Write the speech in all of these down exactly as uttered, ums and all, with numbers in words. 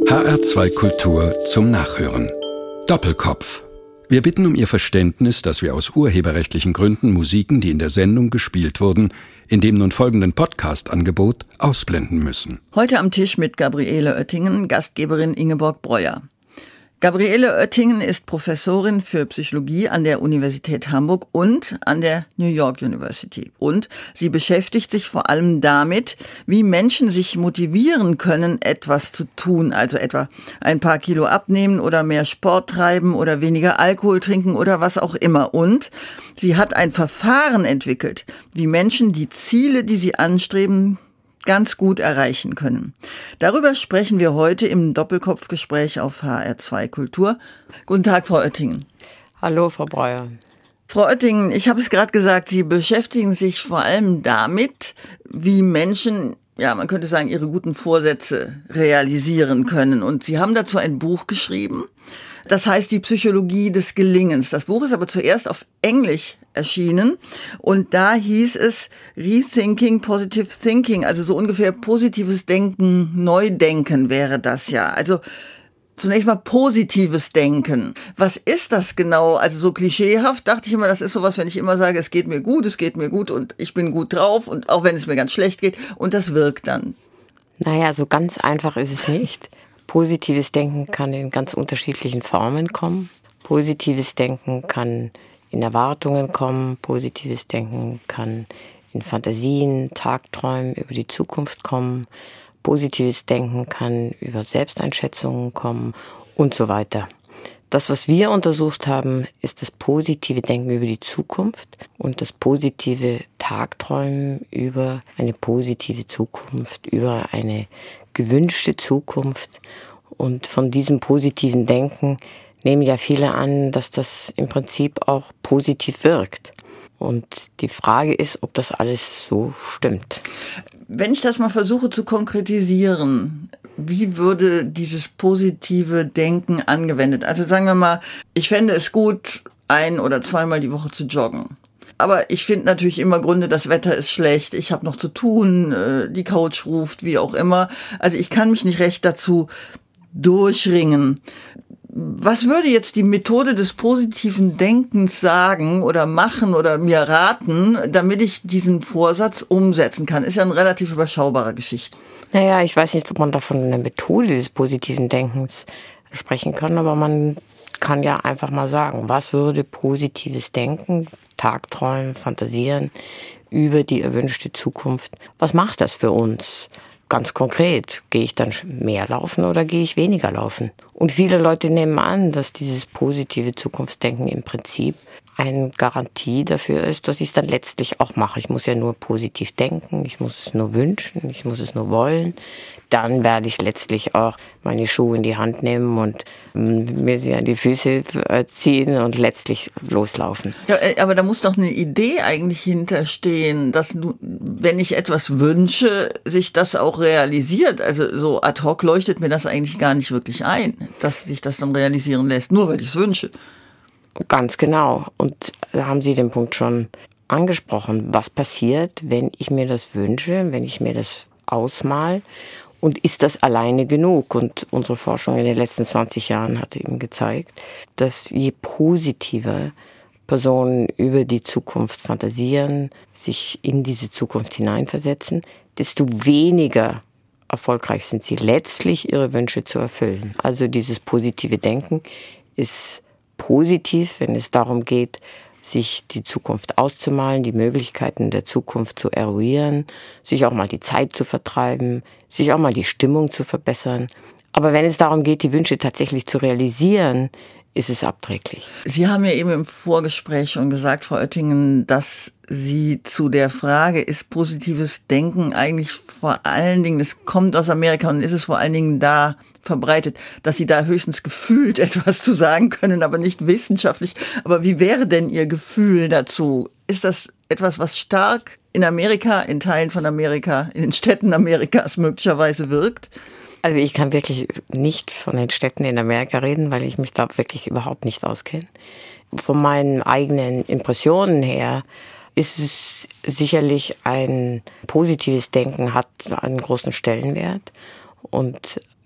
H R zwei Kultur zum Nachhören. Doppelkopf. Wir bitten um Ihr Verständnis, dass wir aus urheberrechtlichen Gründen Musiken, die in der Sendung gespielt wurden, in dem nun folgenden Podcast-Angebot ausblenden müssen. Heute am Tisch mit Gabriele Oettingen, Gastgeberin Ingeborg Breuer. Gabriele Oettingen ist Professorin für Psychologie an der Universität Hamburg und an der New York University. Und sie beschäftigt sich vor allem damit, wie Menschen sich motivieren können, etwas zu tun. Also etwa ein paar Kilo abnehmen oder mehr Sport treiben oder weniger Alkohol trinken oder was auch immer. Und sie hat ein Verfahren entwickelt, wie Menschen die Ziele, die sie anstreben, ganz gut erreichen können. Darüber sprechen wir heute im Doppelkopfgespräch auf H R zwei Kultur. Guten Tag, Frau Oettingen. Hallo, Frau Breuer. Frau Oettingen, ich habe es gerade gesagt, Sie beschäftigen sich vor allem damit, wie Menschen, ja, man könnte sagen, ihre guten Vorsätze realisieren können. Und Sie haben dazu ein Buch geschrieben. Das heißt die Psychologie des Gelingens. Das Buch ist aber zuerst auf Englisch erschienen und da hieß es Rethinking Positive Thinking, also so ungefähr positives Denken, Neudenken wäre das ja. Also zunächst mal positives Denken. Was ist das genau? Also so klischeehaft dachte ich immer, das ist sowas, wenn ich immer sage, es geht mir gut, es geht mir gut und ich bin gut drauf und auch wenn es mir ganz schlecht geht und das wirkt dann. Naja, so ganz einfach ist es nicht. Positives Denken kann in ganz unterschiedlichen Formen kommen. Positives Denken kann in Erwartungen kommen. Positives Denken kann in Fantasien, Tagträumen über die Zukunft kommen. Positives Denken kann über Selbsteinschätzungen kommen und so weiter. Das, was wir untersucht haben, ist das positive Denken über die Zukunft und das positive Tagträumen über eine positive Zukunft, über eine gewünschte Zukunft. Und von diesem positiven Denken nehmen ja viele an, dass das im Prinzip auch positiv wirkt. Und die Frage ist, ob das alles so stimmt. Wenn ich das mal versuche zu konkretisieren, wie würde dieses positive Denken angewendet? Also sagen wir mal, ich fände es gut, ein- oder zweimal die Woche zu joggen. Aber ich finde natürlich immer Gründe, das Wetter ist schlecht, ich habe noch zu tun, die Couch ruft, wie auch immer. Also ich kann mich nicht recht dazu durchringen. Was würde jetzt die Methode des positiven Denkens sagen oder machen oder mir raten, damit ich diesen Vorsatz umsetzen kann? Ist ja eine relativ überschaubare Geschichte. Naja, ich weiß nicht, ob man davon eine Methode des positiven Denkens sprechen kann, aber man kann ja einfach mal sagen, was würde positives Denken, Tagträumen, Fantasieren über die erwünschte Zukunft, was macht das für uns? Ganz konkret, gehe ich dann mehr laufen oder gehe ich weniger laufen? Und viele Leute nehmen an, dass dieses positive Zukunftsdenken im Prinzip eine Garantie dafür ist, dass ich es dann letztlich auch mache. Ich muss ja nur positiv denken, ich muss es nur wünschen, ich muss es nur wollen. Dann werde ich letztlich auch meine Schuhe in die Hand nehmen und mir sie an die Füße ziehen und letztlich loslaufen. Ja, aber da muss doch eine Idee eigentlich hinterstehen, dass wenn ich etwas wünsche, sich das auch realisiert. Also so ad hoc leuchtet mir das eigentlich gar nicht wirklich ein, dass sich das dann realisieren lässt, nur weil ich es wünsche. Ganz genau. Und da haben Sie den Punkt schon angesprochen. Was passiert, wenn ich mir das wünsche, wenn ich mir das ausmal? Und ist das alleine genug? Und unsere Forschung in den letzten zwanzig Jahren hat eben gezeigt, dass je positiver Personen über die Zukunft fantasieren, sich in diese Zukunft hineinversetzen, desto weniger erfolgreich sind sie letztlich, ihre Wünsche zu erfüllen. Also dieses positive Denken ist positiv, wenn es darum geht, sich die Zukunft auszumalen, die Möglichkeiten der Zukunft zu eruieren, sich auch mal die Zeit zu vertreiben, sich auch mal die Stimmung zu verbessern. Aber wenn es darum geht, die Wünsche tatsächlich zu realisieren, ist es abträglich. Sie haben ja eben im Vorgespräch schon gesagt, Frau Oettingen, dass Sie zu der Frage, ist positives Denken eigentlich vor allen Dingen, es kommt aus Amerika und ist es vor allen Dingen da verbreitet, dass Sie da höchstens gefühlt etwas zu sagen können, aber nicht wissenschaftlich. Aber wie wäre denn Ihr Gefühl dazu? Ist das etwas, was stark in Amerika, in Teilen von Amerika, in den Städten Amerikas möglicherweise wirkt? Also ich kann wirklich nicht von den Städten in Amerika reden, weil ich mich da wirklich überhaupt nicht auskenne. Von meinen eigenen Impressionen her ist es sicherlich ein positives Denken, hat einen großen Stellenwert. Und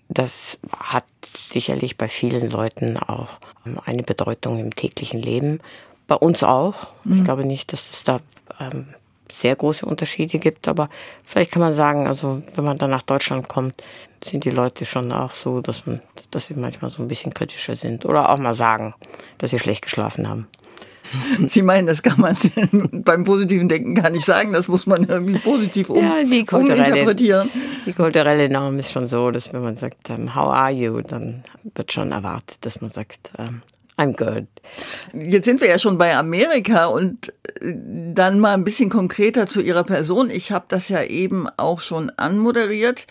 das hat sicherlich bei vielen Leuten auch eine Bedeutung im täglichen Leben. Bei uns auch. Mhm. Ich glaube nicht, dass es da ähm, sehr große Unterschiede gibt, aber vielleicht kann man sagen, also wenn man dann nach Deutschland kommt, sind die Leute schon auch so, dass man, dass sie manchmal so ein bisschen kritischer sind oder auch mal sagen, dass sie schlecht geschlafen haben. Sie meinen, das kann man beim positiven Denken gar nicht sagen, das muss man irgendwie positiv um, ja, die uminterpretieren. Die kulturelle Norm ist schon so, dass wenn man sagt, um, how are you, dann wird schon erwartet, dass man sagt, um, I'm good. Jetzt sind wir ja schon bei Amerika und dann mal ein bisschen konkreter zu Ihrer Person. Ich habe das ja eben auch schon anmoderiert.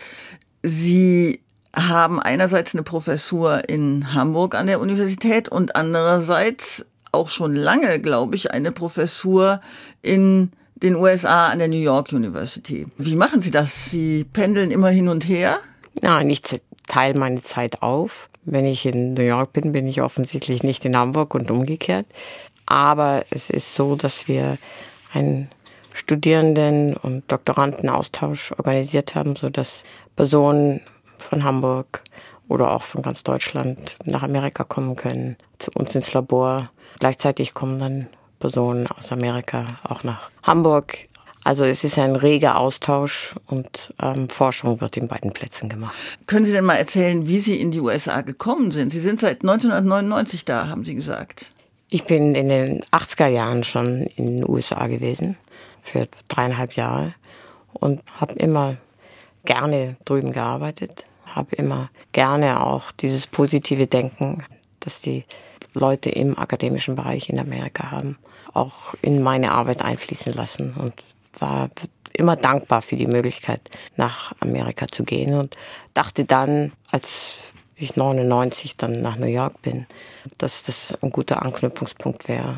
Sie haben einerseits eine Professur in Hamburg an der Universität und andererseits auch schon lange, glaube ich, eine Professur in den U S A an der New York University. Wie machen Sie das? Sie pendeln immer hin und her? Nein, ich teile meine Zeit auf. Wenn ich in New York bin, bin ich offensichtlich nicht in Hamburg und umgekehrt. Aber es ist so, dass wir einen Studierenden- und Doktorandenaustausch organisiert haben, sodass Personen von Hamburg oder auch von ganz Deutschland nach Amerika kommen können, zu uns ins Labor. Gleichzeitig kommen dann Personen aus Amerika auch nach Hamburg. Also es ist ein reger Austausch und ähm, Forschung wird in beiden Plätzen gemacht. Können Sie denn mal erzählen, wie Sie in die U S A gekommen sind? Sie sind seit neunzehnhundertneunundneunzig da, haben Sie gesagt. Ich bin in den achtziger Jahren schon in den U S A gewesen, für dreieinhalb Jahre und habe immer gerne drüben gearbeitet, habe immer gerne auch dieses positive Denken, das die Leute im akademischen Bereich in Amerika haben, auch in meine Arbeit einfließen lassen und war immer dankbar für die Möglichkeit, nach Amerika zu gehen und dachte dann, als ich neunundneunzig dann nach New York bin, dass das ein guter Anknüpfungspunkt wäre.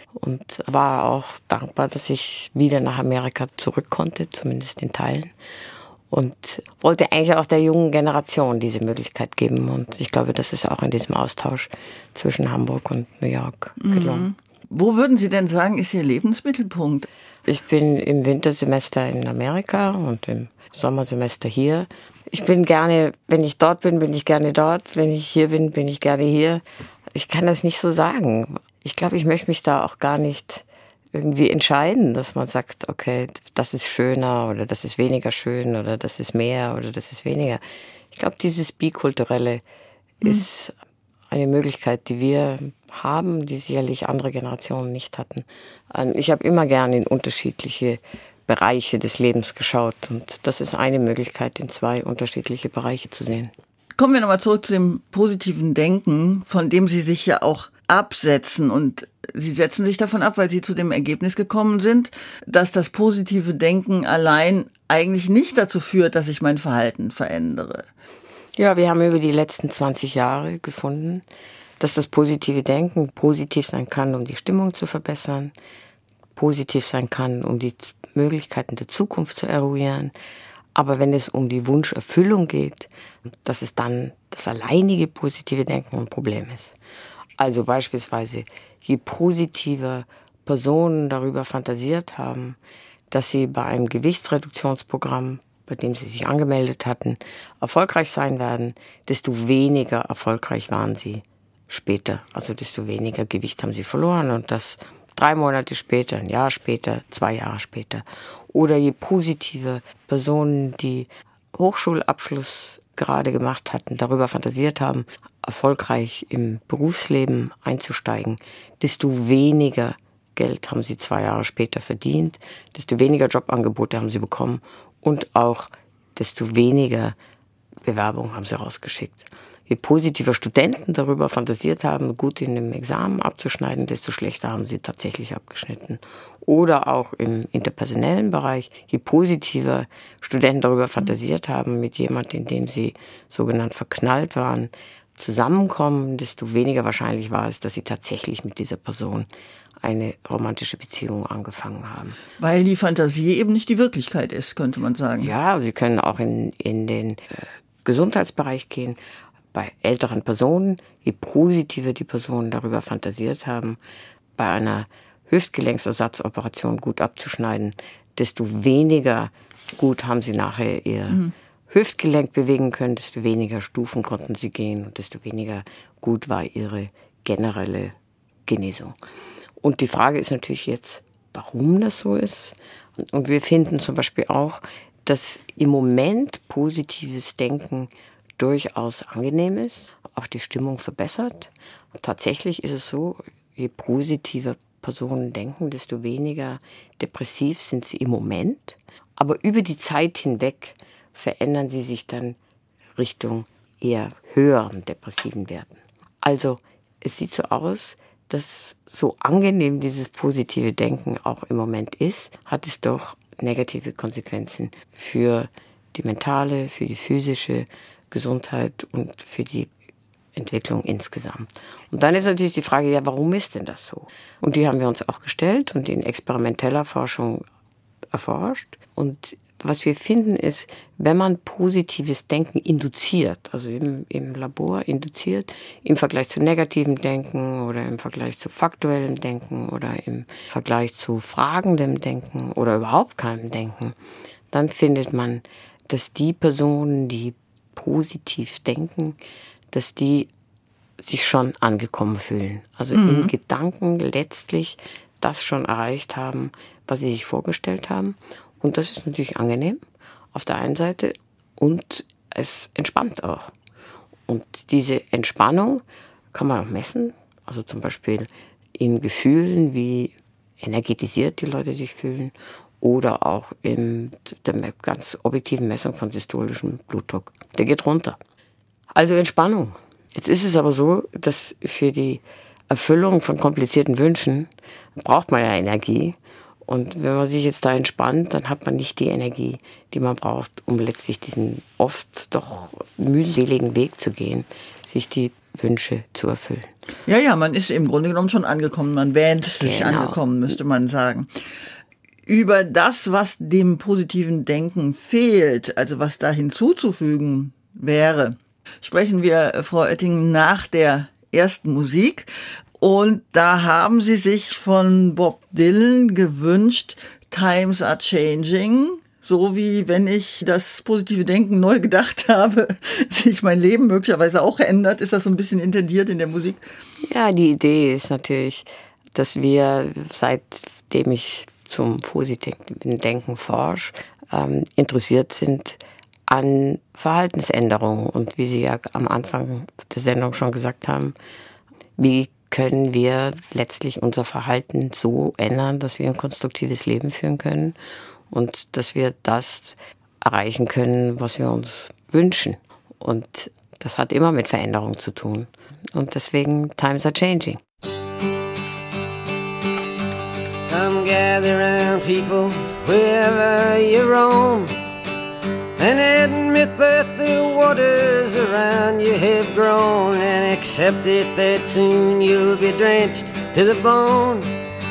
Und war auch dankbar, dass ich wieder nach Amerika zurück konnte, zumindest in Teilen. Und wollte eigentlich auch der jungen Generation diese Möglichkeit geben. Und ich glaube, das ist auch in diesem Austausch zwischen Hamburg und New York gelungen. Mhm. Wo würden Sie denn sagen, ist Ihr Lebensmittelpunkt? Ich bin im Wintersemester in Amerika und im Sommersemester hier. Ich bin gerne, wenn ich dort bin, bin ich gerne dort. Wenn ich hier bin, bin ich gerne hier. Ich kann das nicht so sagen. Ich glaube, ich möchte mich da auch gar nicht irgendwie entscheiden, dass man sagt, okay, das ist schöner oder das ist weniger schön oder das ist mehr oder das ist weniger. Ich glaube, dieses Bikulturelle mhm. ist eine Möglichkeit, die wir haben, die sicherlich andere Generationen nicht hatten. Ich habe immer gerne in unterschiedliche Bereiche des Lebens geschaut und das ist eine Möglichkeit, in zwei unterschiedliche Bereiche zu sehen. Kommen wir nochmal zurück zu dem positiven Denken, von dem Sie sich ja auch absetzen und Sie setzen sich davon ab, weil Sie zu dem Ergebnis gekommen sind, dass das positive Denken allein eigentlich nicht dazu führt, dass ich mein Verhalten verändere. Ja, wir haben über die letzten zwanzig Jahre gefunden, dass das positive Denken positiv sein kann, um die Stimmung zu verbessern, positiv sein kann, um die Möglichkeiten der Zukunft zu eruieren. Aber wenn es um die Wunscherfüllung geht, dass es dann das alleinige positive Denken ein Problem ist. Also beispielsweise, je positiver Personen darüber fantasiert haben, dass sie bei einem Gewichtsreduktionsprogramm, bei dem sie sich angemeldet hatten, erfolgreich sein werden, desto weniger erfolgreich waren sie später. Also desto weniger Gewicht haben sie verloren und das drei Monate später, ein Jahr später, zwei Jahre später. Oder je positiver Personen, die Hochschulabschluss gerade gemacht hatten, darüber fantasiert haben, erfolgreich im Berufsleben einzusteigen, desto weniger Geld haben sie zwei Jahre später verdient, desto weniger Jobangebote haben sie bekommen und auch desto weniger Bewerbungen haben sie rausgeschickt. Je positiver Studenten darüber fantasiert haben, gut in einem Examen abzuschneiden, desto schlechter haben sie tatsächlich abgeschnitten. Oder auch im interpersonellen Bereich, je positiver Studenten darüber fantasiert haben, mit jemandem, in dem sie sogenannt verknallt waren, zusammenkommen, desto weniger wahrscheinlich war es, dass sie tatsächlich mit dieser Person eine romantische Beziehung angefangen haben. Weil die Fantasie eben nicht die Wirklichkeit ist, könnte man sagen. Ja, sie können auch in, in den äh, Gesundheitsbereich gehen. Bei älteren Personen, je positiver die Personen darüber fantasiert haben, bei einer Hüftgelenksersatzoperation gut abzuschneiden, desto weniger gut haben sie nachher ihr mhm. Hüftgelenk bewegen können, desto weniger Stufen konnten sie gehen und desto weniger gut war ihre generelle Genesung. Und die Frage ist natürlich jetzt, warum das so ist. Und wir finden zum Beispiel auch, dass im Moment positives Denken durchaus angenehm ist, auch die Stimmung verbessert. Und tatsächlich ist es so, je positiver Personen denken, desto weniger depressiv sind sie im Moment. Aber über die Zeit hinweg verändern sie sich dann Richtung eher höheren depressiven Werten. Also es sieht so aus, dass so angenehm dieses positive Denken auch im Moment ist, hat es doch negative Konsequenzen für die mentale, für die physische Gesundheit und für die Entwicklung insgesamt. Und dann ist natürlich die Frage, ja, warum ist denn das so? Und die haben wir uns auch gestellt und in experimenteller Forschung erforscht. Und was wir finden ist, wenn man positives Denken induziert, also im, im Labor induziert, im Vergleich zu negativem Denken oder im Vergleich zu faktuellem Denken oder im Vergleich zu fragendem Denken oder überhaupt keinem Denken, dann findet man, dass die Personen, die positiv denken, dass die sich schon angekommen fühlen. Also mhm. im Gedanken letztlich das schon erreicht haben, was sie sich vorgestellt haben. Und das ist natürlich angenehm auf der einen Seite und es entspannt auch. Und diese Entspannung kann man auch messen. Also zum Beispiel in Gefühlen, wie energetisiert die Leute sich fühlen oder auch in der ganz objektiven Messung von systolischem Blutdruck. Der geht runter. Also Entspannung. Jetzt ist es aber so, dass für die Erfüllung von komplizierten Wünschen braucht man ja Energie. Und wenn man sich jetzt da entspannt, dann hat man nicht die Energie, die man braucht, um letztlich diesen oft doch mühseligen Weg zu gehen, sich die Wünsche zu erfüllen. Ja, ja, man ist im Grunde genommen schon angekommen. Man wähnt sich genau. angekommen, müsste man sagen. Über das, was dem positiven Denken fehlt, also was da hinzuzufügen wäre, sprechen wir, Frau Oettingen, nach der ersten Musik. Und da haben Sie sich von Bob Dylan gewünscht, Times are changing, so wie wenn ich das positive Denken neu gedacht habe, sich mein Leben möglicherweise auch ändert. Ist das so ein bisschen intendiert in der Musik? Ja, die Idee ist natürlich, dass wir, seitdem ich zum positiven Denken forsche, ähm, interessiert sind an Verhaltensänderungen. Und wie Sie ja am Anfang der Sendung schon gesagt haben, wie können wir letztlich unser Verhalten so ändern, dass wir ein konstruktives Leben führen können und dass wir das erreichen können, was wir uns wünschen. Und das hat immer mit Veränderung zu tun. Und deswegen, times are changing. Come gather round people wherever you roam and admit that the waters around you have grown and accept it that soon you'll be drenched to the bone.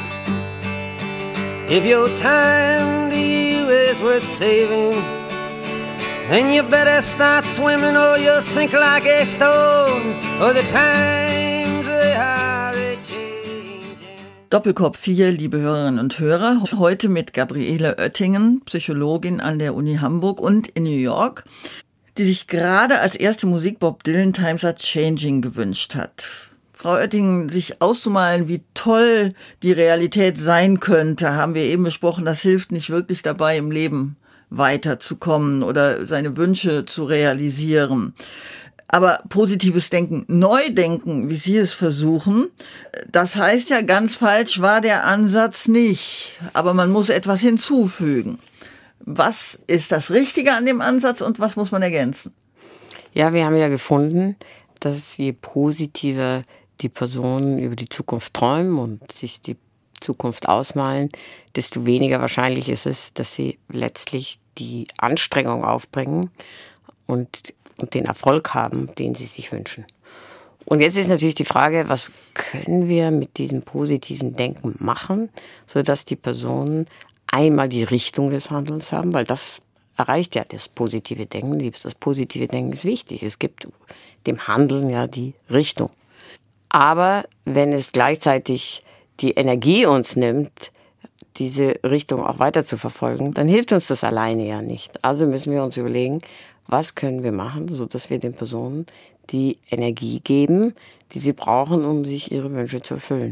If your time to you is worth saving, then you better start swimming or you'll sink like a stone, or the times they are a-changing. Doppelkopf vier, liebe Hörerinnen und Hörer, heute mit Gabriele Oettingen, Psychologin an der Uni Hamburg und in New York, die sich gerade als erste Musik Bob Dylan Times Are Changing gewünscht hat. Frau Oettingen, sich auszumalen, wie toll die Realität sein könnte, haben wir eben besprochen, das hilft nicht wirklich dabei, im Leben weiterzukommen oder seine Wünsche zu realisieren. Aber positives Denken, Neudenken, wie Sie es versuchen, das heißt ja, ganz falsch war der Ansatz nicht. Aber man muss etwas hinzufügen. Was ist das Richtige an dem Ansatz und was muss man ergänzen? Ja, wir haben ja gefunden, dass je positiver die Personen über die Zukunft träumen und sich die Zukunft ausmalen, desto weniger wahrscheinlich ist es, dass sie letztlich die Anstrengung aufbringen und und den Erfolg haben, den sie sich wünschen. Und jetzt ist natürlich die Frage, was können wir mit diesem positiven Denken machen, sodass die Personen einmal die Richtung des Handelns haben, weil das erreicht ja das positive Denken. Das positive Denken ist wichtig. Es gibt dem Handeln ja die Richtung. Aber wenn es gleichzeitig die Energie uns nimmt, diese Richtung auch weiter zu verfolgen, dann hilft uns das alleine ja nicht. Also müssen wir uns überlegen, was können wir machen, sodass wir den Personen die Energie geben, die sie brauchen, um sich ihre Wünsche zu erfüllen.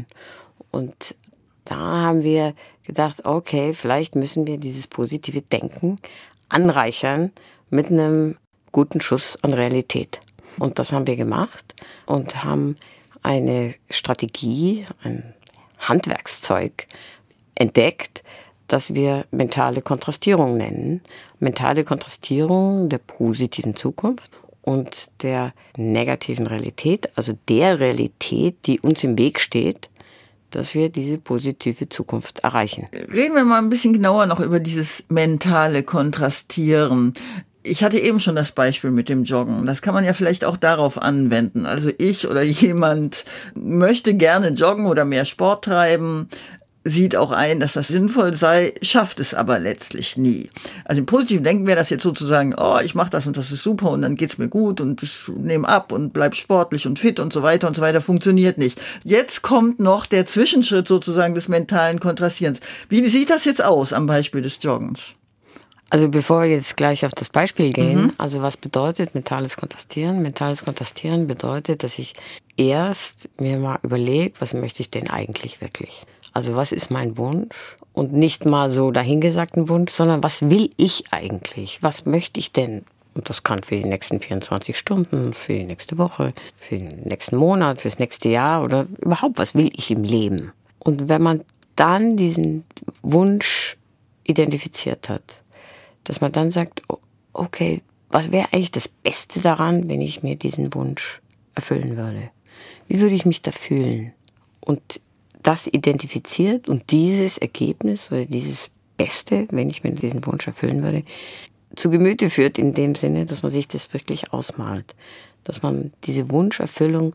Und da haben wir gedacht, okay, vielleicht müssen wir dieses positive Denken anreichern mit einem guten Schuss an Realität. Und das haben wir gemacht und haben eine Strategie, ein Handwerkszeug entdeckt, das wir mentale Kontrastierung nennen. Mentale Kontrastierung der positiven Zukunft und der negativen Realität, also der Realität, die uns im Weg steht, dass wir diese positive Zukunft erreichen. Reden wir mal ein bisschen genauer noch über dieses mentale Kontrastieren. Ich hatte eben schon das Beispiel mit dem Joggen. Das kann man ja vielleicht auch darauf anwenden. Also ich oder jemand möchte gerne joggen oder mehr Sport treiben, sieht auch ein, dass das sinnvoll sei, schafft es aber letztlich nie. Also im positiven Denken wäre das jetzt sozusagen, oh, ich mache das und das ist super und dann geht's mir gut und ich nehme ab und bleib sportlich und fit und so weiter und so weiter, funktioniert nicht. Jetzt kommt noch der Zwischenschritt sozusagen des mentalen Kontrastierens. Wie sieht das jetzt aus am Beispiel des Joggens? Also bevor wir jetzt gleich auf das Beispiel gehen, Mhm. also was bedeutet mentales Kontrastieren? Mentales Kontrastieren bedeutet, dass ich erst mir mal überlege, was möchte ich denn eigentlich wirklich? Also was ist mein Wunsch? Und nicht mal so dahingesagten Wunsch, sondern was will ich eigentlich? Was möchte ich denn? Und das kann für die nächsten vierundzwanzig Stunden, für die nächste Woche, für den nächsten Monat, fürs nächste Jahr oder überhaupt, was will ich im Leben? Und wenn man dann diesen Wunsch identifiziert hat, dass man dann sagt, okay, was wäre eigentlich das Beste daran, wenn ich mir diesen Wunsch erfüllen würde? Wie würde ich mich da fühlen? Und das identifiziert und dieses Ergebnis oder dieses Beste, wenn ich mir diesen Wunsch erfüllen würde, zu Gemüte führt in dem Sinne, dass man sich das wirklich ausmalt. Dass man diese Wunscherfüllung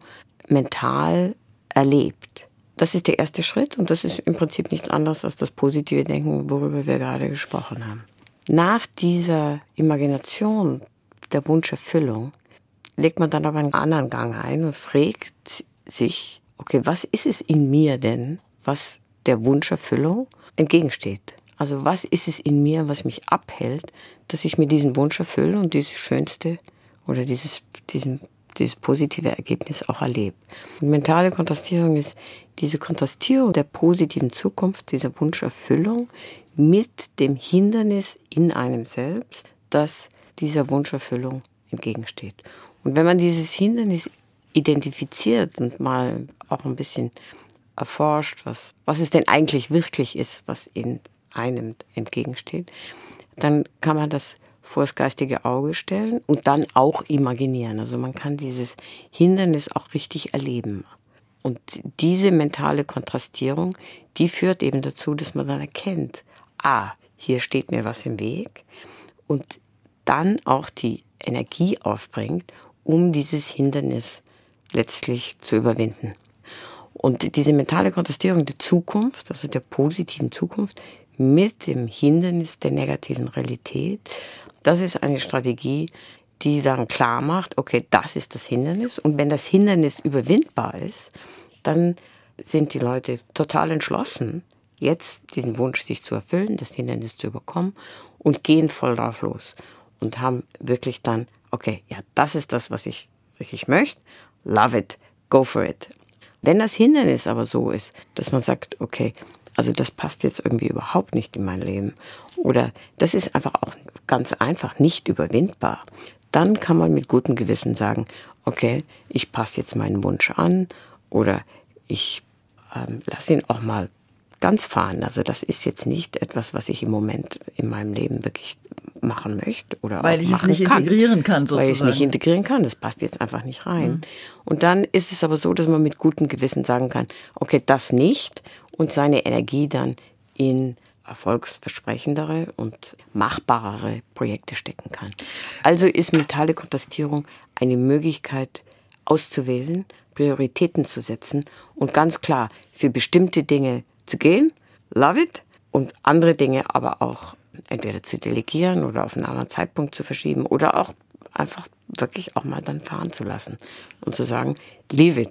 mental erlebt. Das ist der erste Schritt und das ist im Prinzip nichts anderes als das positive Denken, worüber wir gerade gesprochen haben. Nach dieser Imagination der Wunscherfüllung legt man dann aber einen anderen Gang ein und fragt sich, okay, was ist es in mir denn, was der Wunscherfüllung entgegensteht? Also was ist es in mir, was mich abhält, dass ich mir diesen Wunsch erfülle und dieses schönste oder dieses, diesen, dieses positive Ergebnis auch erlebe? Und mentale Kontrastierung ist diese Kontrastierung der positiven Zukunft, dieser Wunscherfüllung mit dem Hindernis in einem selbst, das dieser Wunscherfüllung entgegensteht. Und wenn man dieses Hindernis identifiziert und mal auch ein bisschen erforscht, was, was es denn eigentlich wirklich ist, was in einem entgegensteht, dann kann man das vor das geistige Auge stellen und dann auch imaginieren. Also man kann dieses Hindernis auch richtig erleben. Und diese mentale Kontrastierung, die führt eben dazu, dass man dann erkennt, ah, hier steht mir was im Weg und dann auch die Energie aufbringt, um dieses Hindernis letztlich zu überwinden. Und diese mentale Kontrastierung der Zukunft, also der positiven Zukunft, mit dem Hindernis der negativen Realität, das ist eine Strategie, die dann klar macht, okay, das ist das Hindernis. Und wenn das Hindernis überwindbar ist, dann sind die Leute total entschlossen, jetzt diesen Wunsch sich zu erfüllen, das Hindernis zu überkommen und gehen voll drauf los. Und haben wirklich dann, okay, ja, das ist das, was ich wirklich möchte. Love it, go for it. Wenn das Hindernis aber so ist, dass man sagt, okay, also das passt jetzt irgendwie überhaupt nicht in mein Leben oder das ist einfach auch ganz einfach nicht überwindbar, dann kann man mit gutem Gewissen sagen, okay, ich passe jetzt meinen Wunsch an oder ich ähm, lasse ihn auch mal ganz fahren. Also das ist jetzt nicht etwas, was ich im Moment in meinem Leben wirklich machen möchte oder weil auch ich machen es nicht kann. integrieren kann sozusagen. Weil ich es nicht integrieren kann, das passt jetzt einfach nicht rein. Mhm. Und dann ist es aber so, dass man mit gutem Gewissen sagen kann, okay, das nicht und seine Energie dann in erfolgsversprechendere und machbarere Projekte stecken kann. Also ist mentale Kontrastierung eine Möglichkeit auszuwählen, Prioritäten zu setzen und ganz klar für bestimmte Dinge zu gehen, love it, und andere Dinge aber auch entweder zu delegieren oder auf einen anderen Zeitpunkt zu verschieben oder auch einfach wirklich auch mal dann fahren zu lassen und zu sagen, leave it.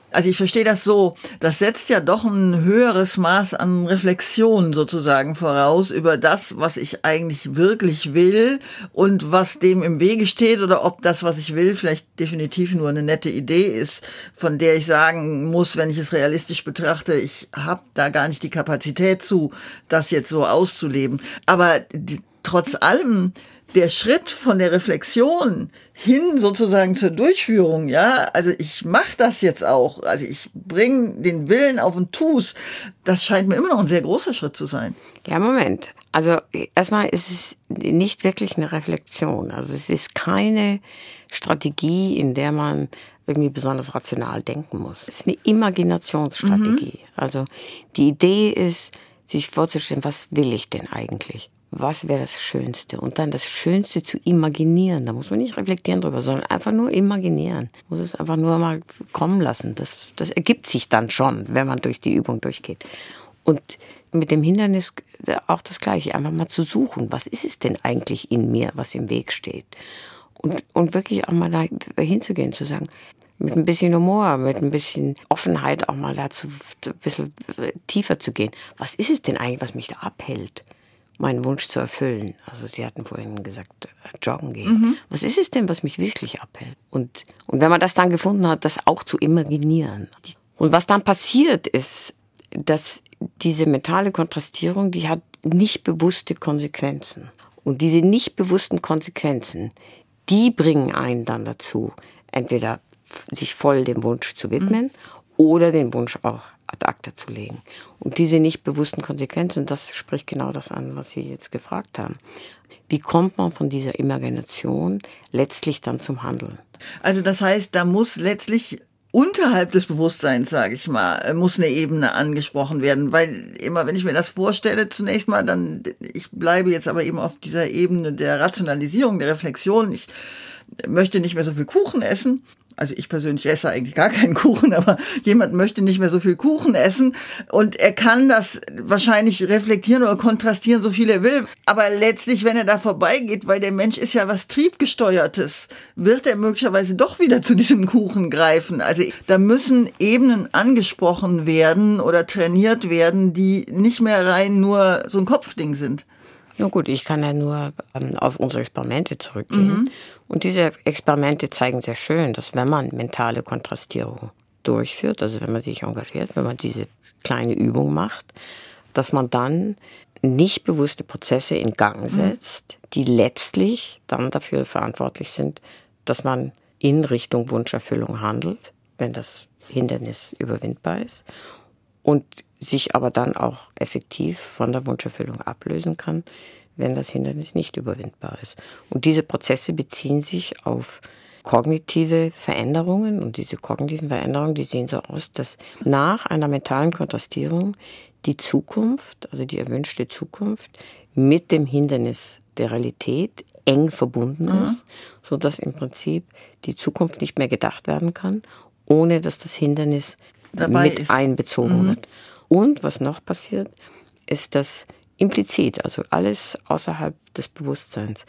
Also ich verstehe das so, das setzt ja doch ein höheres Maß an Reflexion sozusagen voraus über das, was ich eigentlich wirklich will und was dem im Wege steht oder ob das, was ich will, vielleicht definitiv nur eine nette Idee ist, von der ich sagen muss, wenn ich es realistisch betrachte, ich habe da gar nicht die Kapazität zu, das jetzt so auszuleben. Aber die, trotz allem, der Schritt von der Reflexion hin sozusagen zur Durchführung, ja, also ich mache das jetzt auch, also ich bringe den Willen auf und tu's, das scheint mir immer noch ein sehr großer Schritt zu sein. Ja, Moment. Also erstmal ist es nicht wirklich eine Reflexion. Also es ist keine Strategie, in der man irgendwie besonders rational denken muss. Es ist eine Imaginationsstrategie. Mhm. Also die Idee ist, sich vorzustellen, was will ich denn eigentlich? Was wäre das Schönste? Und dann das Schönste zu imaginieren. Da muss man nicht reflektieren drüber, sondern einfach nur imaginieren. Man muss es einfach nur mal kommen lassen. Das, das ergibt sich dann schon, wenn man durch die Übung durchgeht. Und mit dem Hindernis auch das Gleiche. Einfach mal zu suchen, was ist es denn eigentlich in mir, was im Weg steht? Und, und wirklich auch mal da hinzugehen, zu sagen, mit ein bisschen Humor, mit ein bisschen Offenheit auch mal dazu ein bisschen tiefer zu gehen. Was ist es denn eigentlich, was mich da abhält, meinen Wunsch zu erfüllen? Also Sie hatten vorhin gesagt, joggen gehen. Mhm. Was ist es denn, was mich wirklich abhält? Und, und wenn man das dann gefunden hat, das auch zu imaginieren. Und was dann passiert ist, dass diese mentale Kontrastierung, die hat nicht bewusste Konsequenzen. Und diese nicht bewussten Konsequenzen, die bringen einen dann dazu, entweder sich voll dem Wunsch zu widmen mhm. oder den Wunsch auch ad acta zu legen. Und diese nicht bewussten Konsequenzen, das spricht genau das an, was Sie jetzt gefragt haben. Wie kommt man von dieser Imagination letztlich dann zum Handeln? Also das heißt, da muss letztlich unterhalb des Bewusstseins, sage ich mal, muss eine Ebene angesprochen werden, weil immer, wenn ich mir das vorstelle, zunächst mal, dann, ich bleibe jetzt aber eben auf dieser Ebene der Rationalisierung, der Reflexion, ich möchte nicht mehr so viel Kuchen essen. Also ich persönlich esse eigentlich gar keinen Kuchen, aber jemand möchte nicht mehr so viel Kuchen essen und er kann das wahrscheinlich reflektieren oder kontrastieren, so viel er will. Aber letztlich, wenn er da vorbeigeht, weil der Mensch ist ja was Triebgesteuertes, wird er möglicherweise doch wieder zu diesem Kuchen greifen. Also da müssen Ebenen angesprochen werden oder trainiert werden, die nicht mehr rein nur so ein Kopfding sind. Ja gut, ich kann ja nur ähm, auf unsere Experimente zurückgehen. Mhm. Und diese Experimente zeigen sehr schön, dass wenn man mentale Kontrastierung durchführt, also wenn man sich engagiert, wenn man diese kleine Übung macht, dass man dann nicht bewusste Prozesse in Gang setzt, mhm. die letztlich dann dafür verantwortlich sind, dass man in Richtung Wunscherfüllung handelt, wenn das Hindernis überwindbar ist. Und sich aber dann auch effektiv von der Wunscherfüllung ablösen kann, wenn das Hindernis nicht überwindbar ist. Und diese Prozesse beziehen sich auf kognitive Veränderungen. Und diese kognitiven Veränderungen, die sehen so aus, dass nach einer mentalen Kontrastierung die Zukunft, also die erwünschte Zukunft, mit dem Hindernis der Realität eng verbunden ist, mhm. sodass im Prinzip die Zukunft nicht mehr gedacht werden kann, ohne dass das Hindernis dabei mit ist. einbezogen mhm. wird. Und was noch passiert, ist, dass implizit, also alles außerhalb des Bewusstseins,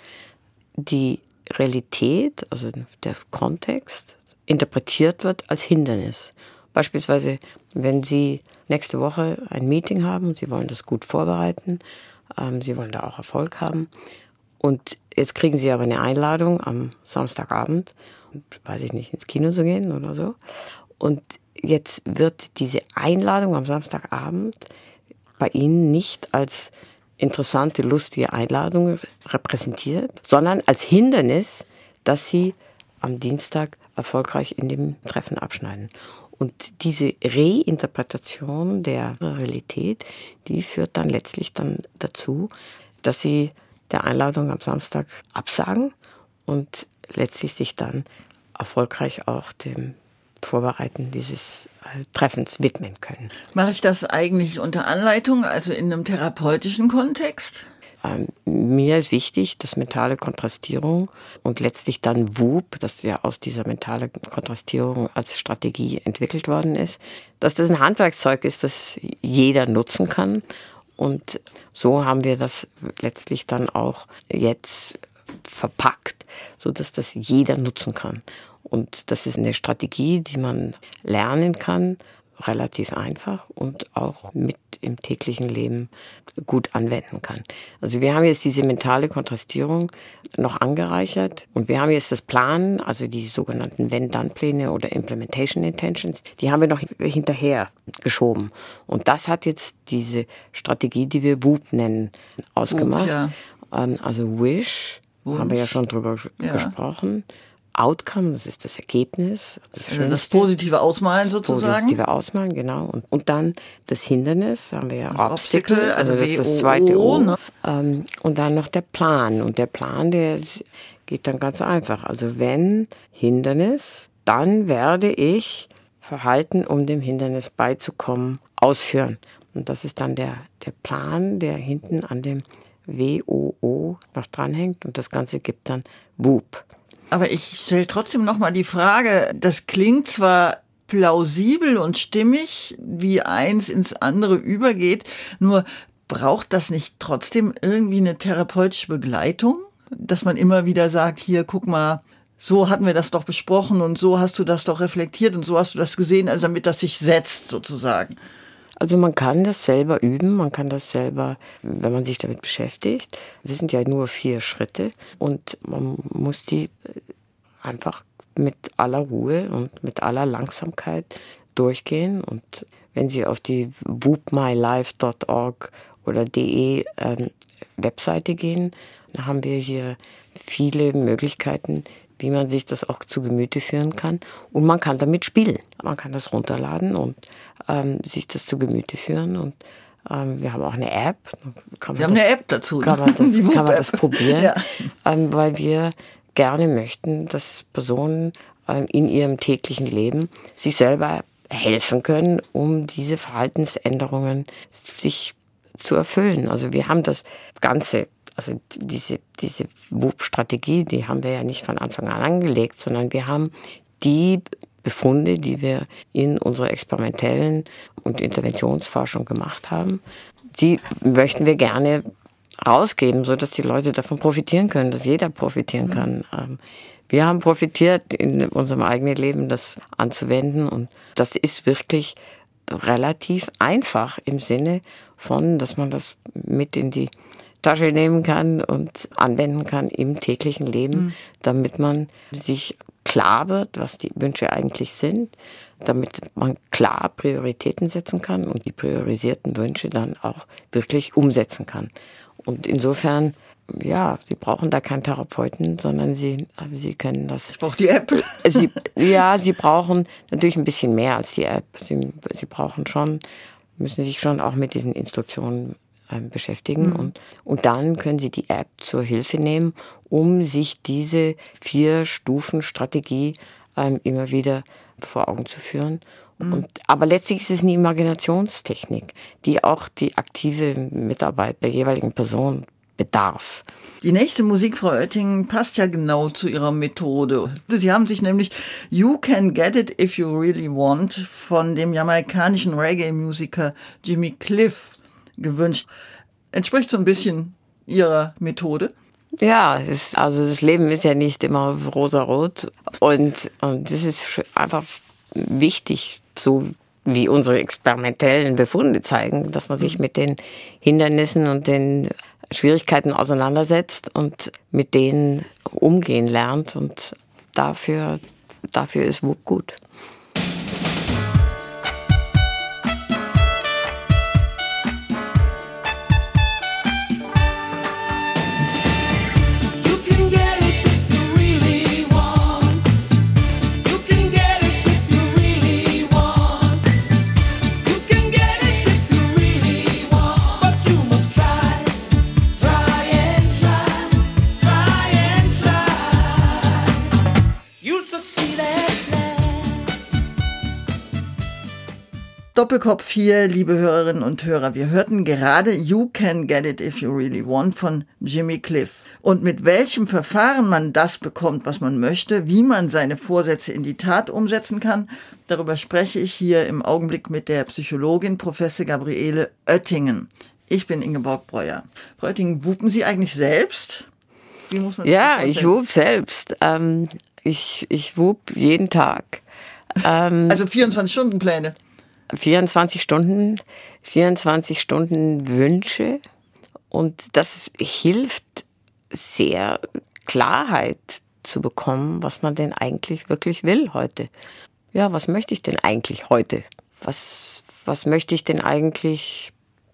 die Realität, also der Kontext, interpretiert wird als Hindernis. Beispielsweise, wenn Sie nächste Woche ein Meeting haben und Sie wollen das gut vorbereiten, ähm, Sie wollen da auch Erfolg haben und jetzt kriegen Sie aber eine Einladung am Samstagabend, weiß ich nicht, ins Kino zu gehen oder so, und jetzt wird diese Einladung am Samstagabend bei Ihnen nicht als interessante, lustige Einladung repräsentiert, sondern als Hindernis, dass Sie am Dienstag erfolgreich in dem Treffen abschneiden. Und diese Reinterpretation der Realität, die führt dann letztlich dann dazu, dass Sie der Einladung am Samstag absagen und letztlich sich dann erfolgreich auch dem Vorbereiten dieses Treffens widmen können. Mache ich das eigentlich unter Anleitung, also in einem therapeutischen Kontext? Ähm, mir ist wichtig, dass mentale Kontrastierung und letztlich dann W U P, das ja aus dieser mentalen Kontrastierung als Strategie entwickelt worden ist, dass das ein Handwerkszeug ist, das jeder nutzen kann. Und so haben wir das letztlich dann auch jetzt verpackt, sodass das jeder nutzen kann. Und das ist eine Strategie, die man lernen kann, relativ einfach und auch mit im täglichen Leben gut anwenden kann. Also wir haben jetzt diese mentale Kontrastierung noch angereichert und wir haben jetzt das Planen, also die sogenannten Wenn-Dann-Pläne oder Implementation Intentions, die haben wir noch hinterher geschoben. Und das hat jetzt diese Strategie, die wir W O O P nennen, ausgemacht. W O O P, ja. Also Wish, Wunsch. Haben wir ja schon drüber ja. gesprochen. Outcome, das ist das Ergebnis. Das, also das positive Ausmalen sozusagen. Positive Ausmalen, genau. Und, und dann das Hindernis, haben wir ja das Obstacle, Obstacle, also das ist das zweite O. Ne? Ähm, und dann noch der Plan. Und der Plan, der geht dann ganz einfach. Also wenn Hindernis, dann werde ich Verhalten, um dem Hindernis beizukommen, ausführen. Und das ist dann der, der Plan, der hinten an dem W O O noch dranhängt. Und das Ganze gibt dann W O O P. Aber ich stelle trotzdem noch mal die Frage, das klingt zwar plausibel und stimmig, wie eins ins andere übergeht, nur braucht das nicht trotzdem irgendwie eine therapeutische Begleitung? Dass man immer wieder sagt, hier, guck mal, so hatten wir das doch besprochen und so hast du das doch reflektiert und so hast du das gesehen, also damit das sich setzt sozusagen. Also man kann das selber üben, man kann das selber, wenn man sich damit beschäftigt. Das sind ja nur vier Schritte und man muss die einfach mit aller Ruhe und mit aller Langsamkeit durchgehen. Und wenn Sie auf die woop my life dot org oder de ähm, Webseite gehen, dann haben wir hier viele Möglichkeiten, wie man sich das auch zu Gemüte führen kann. Und man kann damit spielen. Man kann das runterladen und ähm, sich das zu Gemüte führen. Und ähm, wir haben auch eine App. Kann wir haben das, eine App dazu. Kann man das, kann man das probieren, ja. ähm, weil wir gerne möchten, dass Personen ähm, in ihrem täglichen Leben sich selber helfen können, um diese Verhaltensänderungen sich zu erfüllen. Also wir haben das Ganze, also diese, diese W O O P-Strategie, die haben wir ja nicht von Anfang an angelegt, sondern wir haben die Befunde, die wir in unserer experimentellen und Interventionsforschung gemacht haben, die möchten wir gerne rausgeben, sodass die Leute davon profitieren können, dass jeder profitieren kann. Mhm. Wir haben profitiert, in unserem eigenen Leben das anzuwenden und das ist wirklich relativ einfach im Sinne von, dass man das mit in die Tasche nehmen kann und anwenden kann im täglichen Leben, mhm. damit man sich klar wird, was die Wünsche eigentlich sind, damit man klar Prioritäten setzen kann und die priorisierten Wünsche dann auch wirklich umsetzen kann. Und insofern, ja, Sie brauchen da keinen Therapeuten, sondern Sie, Sie können das. Ich brauche die App. Sie, ja, Sie brauchen natürlich ein bisschen mehr als die App. Sie, Sie brauchen schon, müssen sich schon auch mit diesen Instruktionen äh, beschäftigen. Mhm. Und, und dann können Sie die App zur Hilfe nehmen, um sich diese vier Stufen Strategie äh, immer wieder vor Augen zu führen. Und, aber letztlich ist es eine Imaginationstechnik, die auch die aktive Mitarbeit der jeweiligen Person bedarf. Die nächste Musik, Frau Oettingen, passt ja genau zu Ihrer Methode. Sie haben sich nämlich You Can Get It If You Really Want von dem jamaikanischen Reggae-Musiker Jimmy Cliff gewünscht. Entspricht so ein bisschen Ihrer Methode? Ja, es ist, also das Leben ist ja nicht immer rosarot und, und das ist einfach wichtig, so wie unsere experimentellen Befunde zeigen, dass man sich mit den Hindernissen und den Schwierigkeiten auseinandersetzt und mit denen umgehen lernt. Und dafür, dafür ist W O O P gut. Doppelkopf hier, liebe Hörerinnen und Hörer. Wir hörten gerade You Can Get It If You Really Want von Jimmy Cliff. Und mit welchem Verfahren man das bekommt, was man möchte, wie man seine Vorsätze in die Tat umsetzen kann, darüber spreche ich hier im Augenblick mit der Psychologin Professor Gabriele Oettingen. Ich bin Ingeborg Breuer. Frau Oettingen, wupen Sie eigentlich selbst? Wie muss man Ja, das ich wub selbst. Ähm, ich, ich wub jeden Tag. Ähm, also vierundzwanzig-Stunden-Pläne. vierundzwanzig Stunden, vierundzwanzig Stunden Wünsche. Und das hilft sehr, Klarheit zu bekommen, was man denn eigentlich wirklich will heute. Ja, was möchte ich denn eigentlich heute? Was, was möchte ich denn eigentlich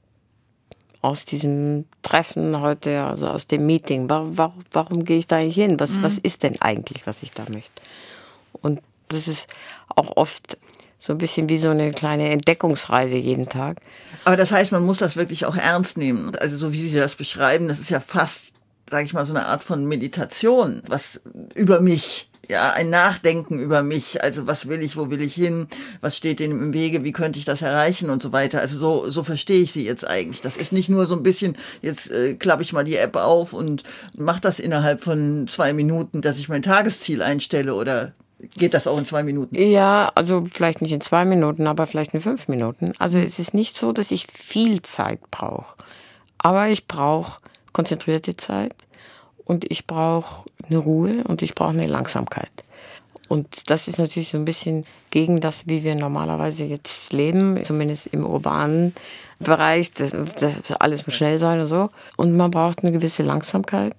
aus diesem Treffen heute, also aus dem Meeting? Warum, warum, warum gehe ich da nicht hin? Was, mhm. was ist denn eigentlich, was ich da möchte? Und das ist auch oft so ein bisschen wie so eine kleine Entdeckungsreise jeden Tag. Aber das heißt, man muss das wirklich auch ernst nehmen. Also so wie Sie das beschreiben, das ist ja fast, sage ich mal, so eine Art von Meditation, was über mich, ja, ein Nachdenken über mich. Also was will ich, wo will ich hin, was steht denen im Wege, wie könnte ich das erreichen und so weiter. Also so so verstehe ich Sie jetzt eigentlich. Das ist nicht nur so ein bisschen, jetzt äh, klappe ich mal die App auf und mache das innerhalb von zwei Minuten, dass ich mein Tagesziel einstelle, oder geht das auch in zwei Minuten? Ja, also vielleicht nicht in zwei Minuten, aber vielleicht in fünf Minuten. Also es ist nicht so, dass ich viel Zeit brauche. Aber ich brauche konzentrierte Zeit und ich brauche eine Ruhe und ich brauche eine Langsamkeit. Und das ist natürlich so ein bisschen gegen das, wie wir normalerweise jetzt leben, zumindest im urbanen Bereich. Das, das alles muss schnell sein und so. Und man braucht eine gewisse Langsamkeit.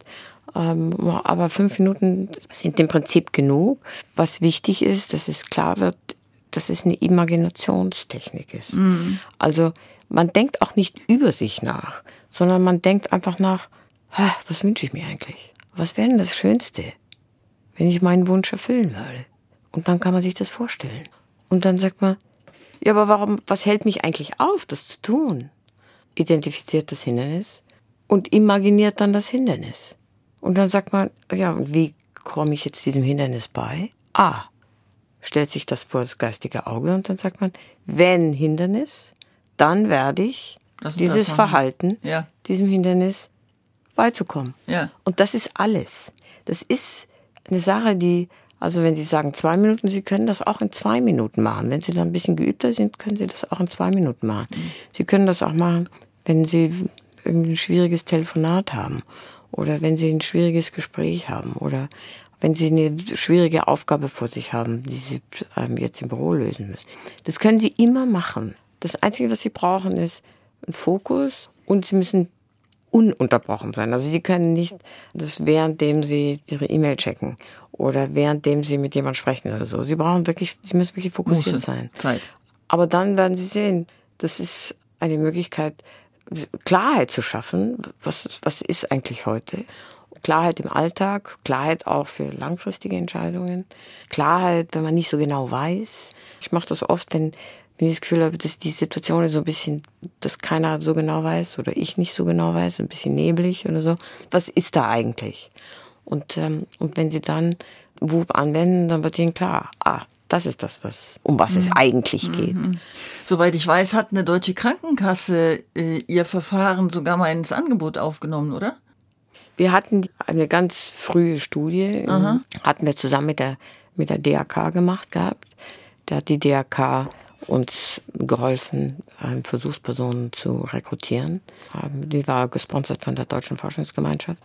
Aber fünf Minuten sind im Prinzip genug. Was wichtig ist, dass es klar wird, dass es eine Imaginationstechnik ist. Mhm. Also man denkt auch nicht über sich nach, sondern man denkt einfach nach, was wünsche ich mir eigentlich? Was wäre denn das Schönste, wenn ich meinen Wunsch erfüllen würde? Und dann kann man sich das vorstellen. Und dann sagt man, ja, aber warum, was hält mich eigentlich auf, das zu tun? Identifiziert das Hindernis und imaginiert dann das Hindernis. Und dann sagt man, ja, und wie komme ich jetzt diesem Hindernis bei? Ah, stellt sich das vor das geistige Auge und dann sagt man, wenn Hindernis, dann werde ich das dieses das Verhalten, ja. diesem Hindernis beizukommen. Ja. Und das ist alles. Das ist eine Sache, die, also wenn Sie sagen zwei Minuten, Sie können das auch in zwei Minuten machen. Wenn Sie dann ein bisschen geübter sind, können Sie das auch in zwei Minuten machen. Mhm. Sie können das auch machen, wenn Sie ein schwieriges Telefonat haben. Oder wenn Sie ein schwieriges Gespräch haben oder wenn Sie eine schwierige Aufgabe vor sich haben, die Sie ähm, jetzt im Büro lösen müssen. Das können Sie immer machen. Das Einzige, was Sie brauchen, ist ein Fokus und Sie müssen ununterbrochen sein. Also Sie können nicht das währenddem Sie Ihre E-Mail checken oder währenddem Sie mit jemandem sprechen oder so. Sie brauchen wirklich, Sie müssen wirklich fokussiert sein. Zeit. Aber dann werden Sie sehen, das ist eine Möglichkeit, Klarheit zu schaffen, was, was ist eigentlich heute? Klarheit im Alltag, Klarheit auch für langfristige Entscheidungen, Klarheit, wenn man nicht so genau weiß. Ich mache das oft, wenn, wenn ich das Gefühl habe, dass die Situation ist so ein bisschen, dass keiner so genau weiß oder ich nicht so genau weiß, ein bisschen neblig oder so. Was ist da eigentlich? Und, ähm, und wenn Sie dann W U P anwenden, dann wird Ihnen klar, ah, das ist das, was, um was mhm. es eigentlich geht. Mhm. Soweit ich weiß, hat eine deutsche Krankenkasse äh, ihr Verfahren sogar mal ins Angebot aufgenommen, oder? Wir hatten eine ganz frühe Studie, Aha. hatten wir zusammen mit der, mit der D R K gemacht gehabt. Da hat die D R K uns geholfen, Versuchspersonen zu rekrutieren. Die war gesponsert von der Deutschen Forschungsgemeinschaft.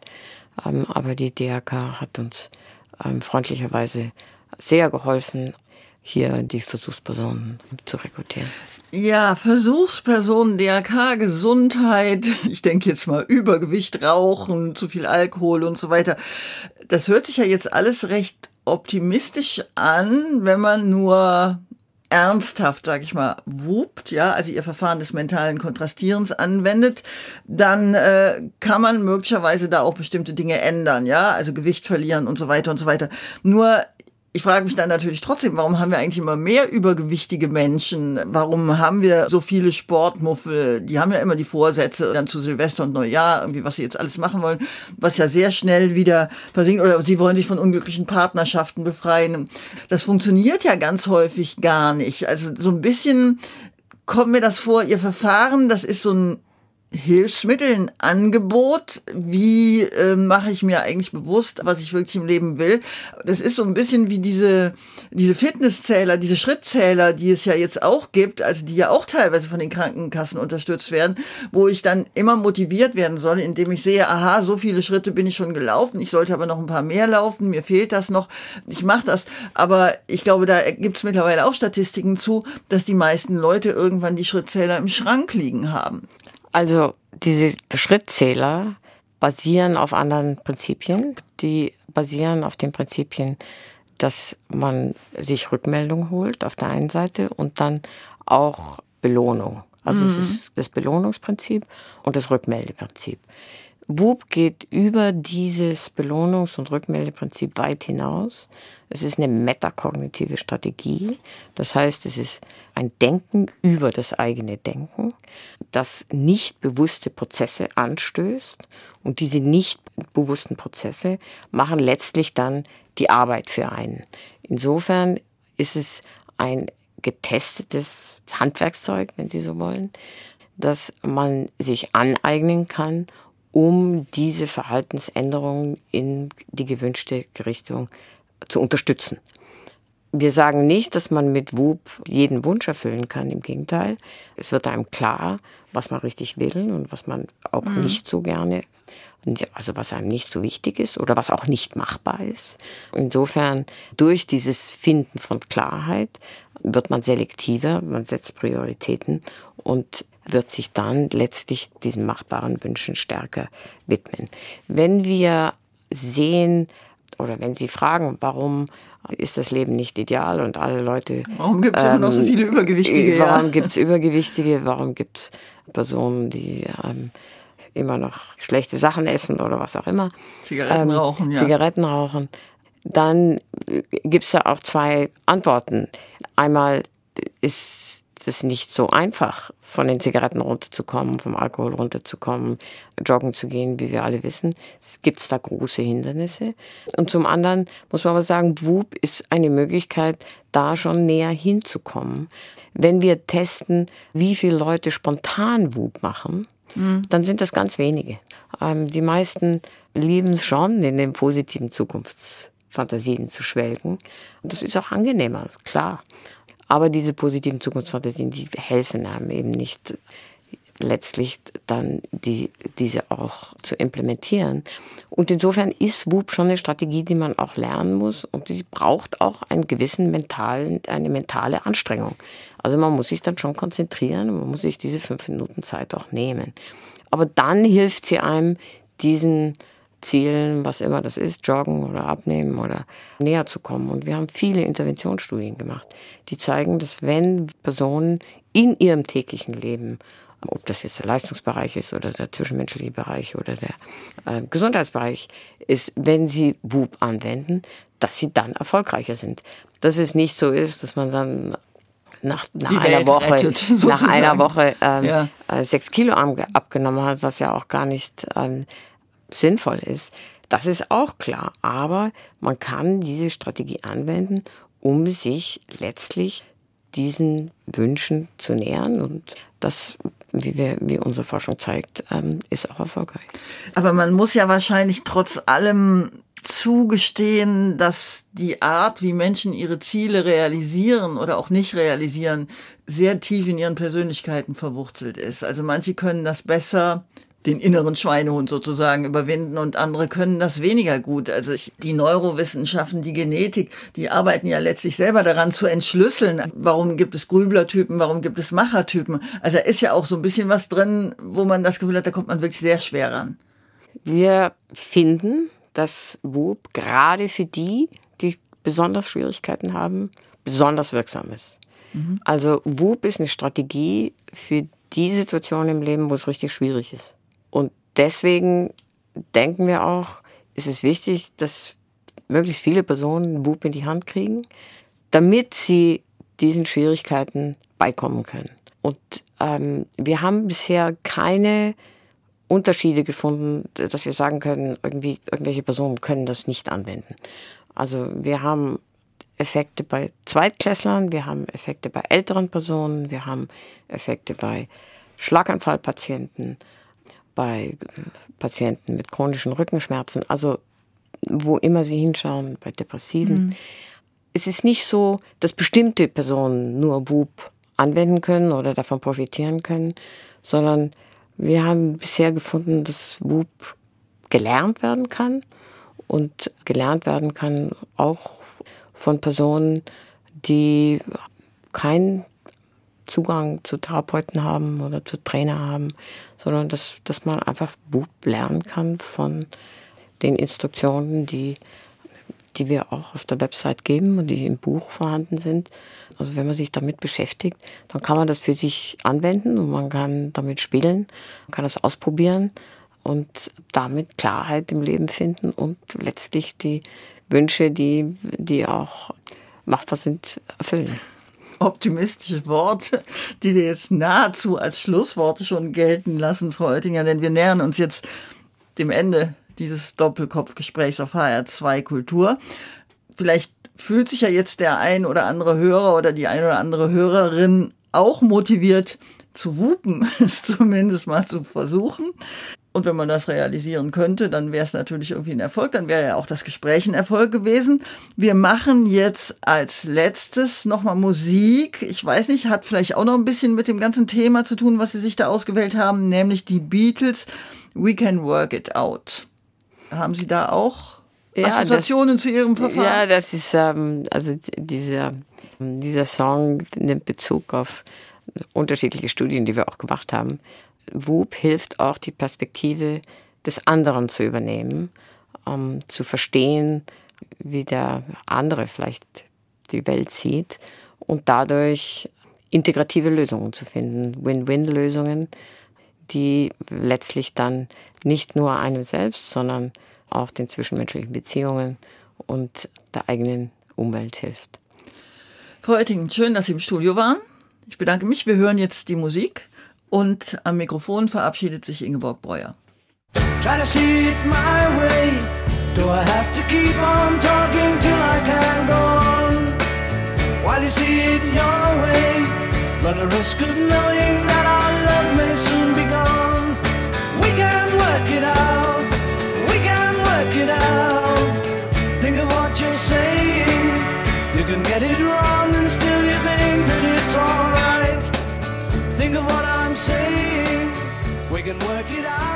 Aber die D R K hat uns freundlicherweise sehr geholfen, hier die Versuchspersonen zu rekrutieren. Ja, Versuchspersonen, D R K, Gesundheit, ich denke jetzt mal Übergewicht, Rauchen, zu viel Alkohol und so weiter. Das hört sich ja jetzt alles recht optimistisch an, wenn man nur ernsthaft, sag ich mal, wupt, ja, also ihr Verfahren des mentalen Kontrastierens anwendet, dann äh, kann man möglicherweise da auch bestimmte Dinge ändern, ja, also Gewicht verlieren und so weiter und so weiter. Nur ich frage mich dann natürlich trotzdem, warum haben wir eigentlich immer mehr übergewichtige Menschen? Warum haben wir so viele Sportmuffel? Die haben ja immer die Vorsätze dann zu Silvester und Neujahr, irgendwie, was sie jetzt alles machen wollen, was ja sehr schnell wieder versinkt. Oder sie wollen sich von unglücklichen Partnerschaften befreien. Das funktioniert ja ganz häufig gar nicht. Also so ein bisschen kommt mir das vor, ihr Verfahren, das ist so ein Hilfsmittel, ein Angebot. Wie äh, mache ich mir eigentlich bewusst, was ich wirklich im Leben will? Das ist so ein bisschen wie diese, diese Fitnesszähler, diese Schrittzähler, die es ja jetzt auch gibt, also die ja auch teilweise von den Krankenkassen unterstützt werden, wo ich dann immer motiviert werden soll, indem ich sehe, aha, so viele Schritte bin ich schon gelaufen, ich sollte aber noch ein paar mehr laufen, mir fehlt das noch, ich mache das. Aber ich glaube, da gibt es mittlerweile auch Statistiken zu, dass die meisten Leute irgendwann die Schrittzähler im Schrank liegen haben. Also diese Schrittzähler basieren auf anderen Prinzipien. Die basieren auf den Prinzipien, dass man sich Rückmeldung holt auf der einen Seite und dann auch Belohnung. Also mhm. es ist das Belohnungsprinzip und das Rückmeldeprinzip. Whoop geht über dieses Belohnungs- und Rückmeldeprinzip weit hinaus. Es ist eine metakognitive Strategie. Das heißt, es ist ein Denken über das eigene Denken, das nicht bewusste Prozesse anstößt. Und diese nicht bewussten Prozesse machen letztlich dann die Arbeit für einen. Insofern ist es ein getestetes Handwerkszeug, wenn Sie so wollen, das man sich aneignen kann, um diese Verhaltensänderungen in die gewünschte Richtung zu unterstützen. Wir sagen nicht, dass man mit Whoop jeden Wunsch erfüllen kann, im Gegenteil. Es wird einem klar, was man richtig will und was man auch mhm. nicht so gerne, also was einem nicht so wichtig ist oder was auch nicht machbar ist. Insofern, durch dieses Finden von Klarheit wird man selektiver, man setzt Prioritäten und wird sich dann letztlich diesen machbaren Wünschen stärker widmen. Wenn wir sehen oder wenn Sie fragen, warum ist das Leben nicht ideal und alle Leute... Warum gibt es ähm, immer noch so viele Übergewichtige? Warum ja. gibt es Übergewichtige? Warum gibt es Personen, die ähm, immer noch schlechte Sachen essen oder was auch immer? Zigaretten ähm, rauchen, ja. Zigaretten rauchen. Dann gibt es ja auch zwei Antworten. Einmal ist es nicht so einfach, von den Zigaretten runterzukommen, vom Alkohol runterzukommen, joggen zu gehen, wie wir alle wissen. Es gibt da große Hindernisse. Und zum anderen muss man aber sagen, Whoop ist eine Möglichkeit, da schon näher hinzukommen. Wenn wir testen, wie viele Leute spontan Whoop machen, mhm. dann sind das ganz wenige. Ähm, die meisten lieben es schon, in den positiven Zukunftsfantasien zu schwelgen. Das ist auch angenehmer, ist klar. Aber diese positiven Zukunftsfantasien, die helfen einem eben nicht, letztlich dann die, diese auch zu implementieren. Und insofern ist Whoop schon eine Strategie, die man auch lernen muss und die braucht auch einen gewissen mentalen, eine mentale Anstrengung. Also man muss sich dann schon konzentrieren und man muss sich diese fünf Minuten Zeit auch nehmen. Aber dann hilft sie einem, diesen Zielen, was immer das ist, joggen oder abnehmen oder näher zu kommen. Und wir haben viele Interventionsstudien gemacht, die zeigen, dass wenn Personen in ihrem täglichen Leben, ob das jetzt der Leistungsbereich ist oder der zwischenmenschliche Bereich oder der äh, Gesundheitsbereich ist, wenn sie Whoop anwenden, dass sie dann erfolgreicher sind. Dass es nicht so ist, dass man dann nach, nach einer Woche, rettet, nach einer Woche ähm, ja. äh, sechs Kilo abgenommen hat, was ja auch gar nicht ähm, sinnvoll ist. Das ist auch klar. Aber man kann diese Strategie anwenden, um sich letztlich diesen Wünschen zu nähern. Und das, wie, wir, wie unsere Forschung zeigt, ähm, ist auch erfolgreich. Aber man muss ja wahrscheinlich trotz allem zugestehen, dass die Art, wie Menschen ihre Ziele realisieren oder auch nicht realisieren, sehr tief in ihren Persönlichkeiten verwurzelt ist. Also manche können das besser, den inneren Schweinehund sozusagen überwinden und andere können das weniger gut. Also ich, die Neurowissenschaften, die Genetik, die arbeiten ja letztlich selber daran zu entschlüsseln. Warum gibt es Grüblertypen, warum gibt es Machertypen? Also da ist ja auch so ein bisschen was drin, wo man das Gefühl hat, da kommt man wirklich sehr schwer ran. Wir finden, dass Whoop gerade für die, die besonders Schwierigkeiten haben, besonders wirksam ist. Mhm. Also Whoop ist eine Strategie für die Situation im Leben, wo es richtig schwierig ist. Und deswegen denken wir auch, ist es wichtig, dass möglichst viele Personen Whoop in die Hand kriegen, damit sie diesen Schwierigkeiten beikommen können. Und ähm, wir haben bisher keine Unterschiede gefunden, dass wir sagen können, irgendwie irgendwelche Personen können das nicht anwenden. Also wir haben Effekte bei Zweitklässlern, wir haben Effekte bei älteren Personen, wir haben Effekte bei Schlaganfallpatienten, bei Patienten mit chronischen Rückenschmerzen, also wo immer Sie hinschauen, bei Depressiven. Mhm. Es ist nicht so, dass bestimmte Personen nur W U P anwenden können oder davon profitieren können, sondern wir haben bisher gefunden, dass W U P gelernt werden kann und gelernt werden kann auch von Personen, die keinen Zugang zu Therapeuten haben oder zu Trainer haben, sondern dass, dass man einfach W U P lernen kann von den Instruktionen, die, die wir auch auf der Website geben und die im Buch vorhanden sind. Also wenn man sich damit beschäftigt, dann kann man das für sich anwenden und man kann damit spielen, man kann das ausprobieren und damit Klarheit im Leben finden und letztlich die Wünsche, die, die auch machbar sind, erfüllen. Optimistische Worte, die wir jetzt nahezu als Schlussworte schon gelten lassen, Frau Oettinger, denn wir nähern uns jetzt dem Ende dieses Doppelkopfgesprächs auf H R zwei Kultur. Vielleicht fühlt sich ja jetzt der ein oder andere Hörer oder die ein oder andere Hörerin auch motiviert zu wupen, es zumindest mal zu versuchen. Und wenn man das realisieren könnte, dann wäre es natürlich irgendwie ein Erfolg, dann wäre ja auch das Gespräch ein Erfolg gewesen. Wir machen jetzt als letztes nochmal Musik. Ich weiß nicht, hat vielleicht auch noch ein bisschen mit dem ganzen Thema zu tun, was Sie sich da ausgewählt haben, nämlich die Beatles, We Can Work It Out. Haben Sie da auch ja, Assoziationen das, zu Ihrem Verfahren? Ja, das ist, ähm, also dieser, dieser Song nimmt Bezug auf unterschiedliche Studien, die wir auch gemacht haben. W U P hilft auch, die Perspektive des anderen zu übernehmen, um zu verstehen, wie der andere vielleicht die Welt sieht und dadurch integrative Lösungen zu finden, Win-Win-Lösungen, die letztlich dann nicht nur einem selbst, sondern auch den zwischenmenschlichen Beziehungen und der eigenen Umwelt hilft. Frau Oettinger, schön, dass Sie im Studio waren. Ich bedanke mich. Wir hören jetzt die Musik und am Mikrofon verabschiedet sich Ingeborg Breuer. Try to see it my way. Do I have to keep on talking till I can go on? While you see it your way, run the risk of knowing that our love may soon be gone. We can work it out. We can work it out. Think of what you're saying. You can get it wrong and still you think that it's alright. Think of what I'm saying. We can work it out.